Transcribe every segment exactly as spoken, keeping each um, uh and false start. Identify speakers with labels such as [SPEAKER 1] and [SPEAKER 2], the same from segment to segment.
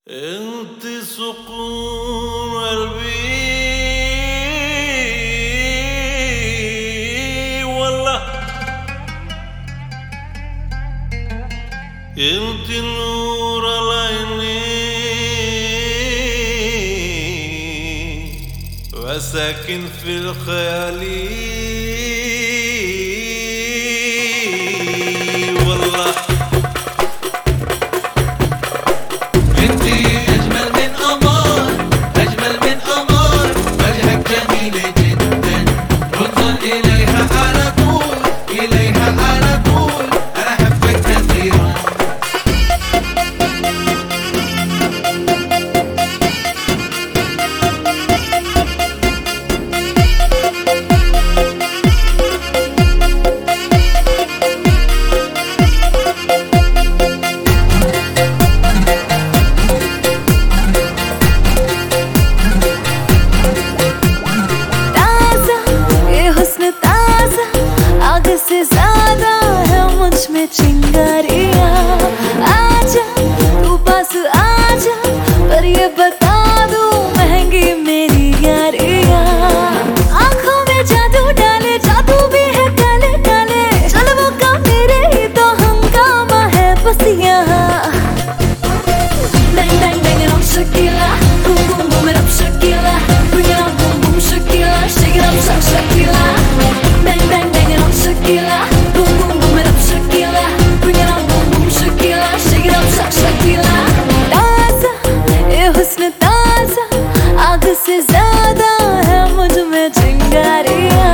[SPEAKER 1] انت سكون قلبي والله، انت نور العينين وساكن في الخيال والله.
[SPEAKER 2] से ज्यादा है मुझ में चिंगारियां, आजा तू पास आजा, पर ये बता दूं महंगी मेरी यारियां। आंखों में जादू डाले, जादू भी है काले काले, चल वो काम मेरे ही तो हंगामा है बस यहाँ। Bang bang bang it up Shakira, boom boom boom it up Shakira, bring it up boom boom Shakira, shake it up shak Shakira. Bang bang bang it up Shakira, boom boom boom it up Shakira, bring it up boom boom Shakira, shake it up shak Shakira. ताज़ा ये हुस्न ताज़ा, आग से ज़्यादा है मुझ में चिंगारियाँ।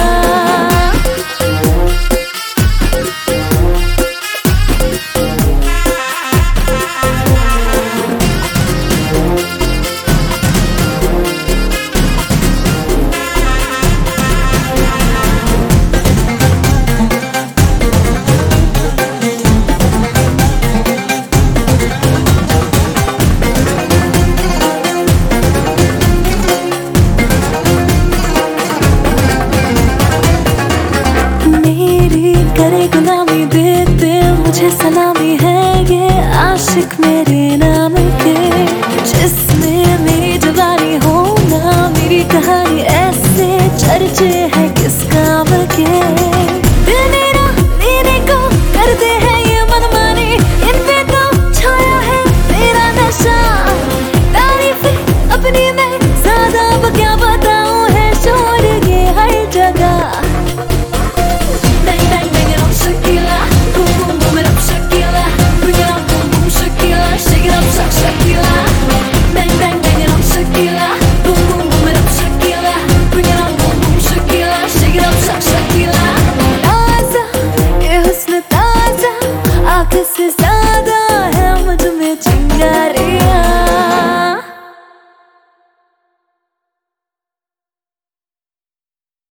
[SPEAKER 2] करे गुलामी देते मुझे सलामी है ये आशिक मेरे नाम के, जिसमें मेरी जवानी हो ना मेरी कहानी ऐसे चर्चे हैं किस काम के। दिल मेरा लेने को करते हैं ये मनमानी, इन पे तो छाया है मेरा नशा।